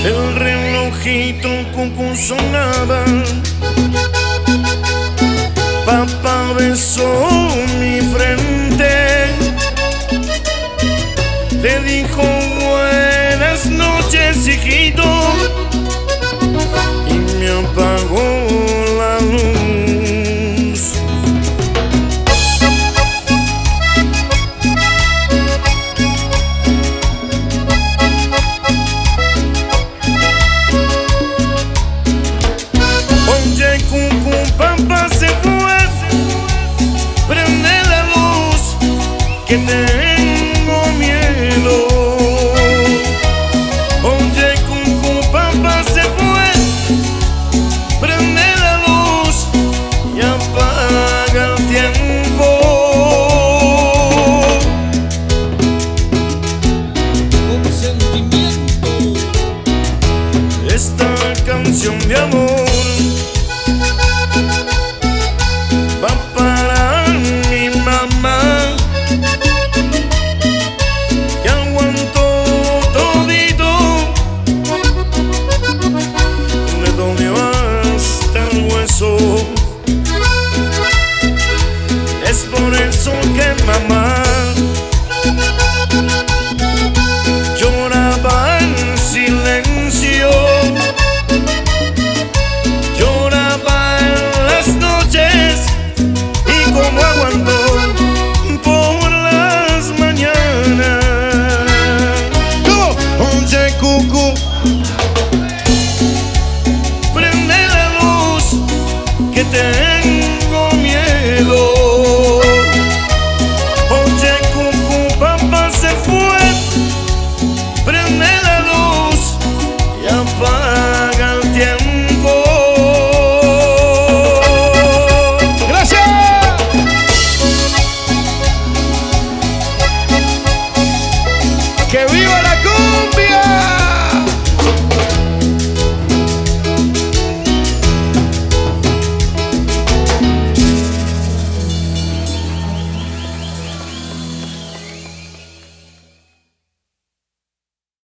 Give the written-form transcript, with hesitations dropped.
El relojito cucú sonaba. Papá besó mi frente, le dijo buenas noches, hijito, y me apagó la luz. Oye, cucú, papá se fue, prende la luz que tengo miedo. Oye, cucú, papá se fue, prende la luz y apaga el tiempo. Con sentimiento, Esta canción de amor va para mi mamá, que aguantó todito, me dolió hasta el hueso. Es por eso que mamá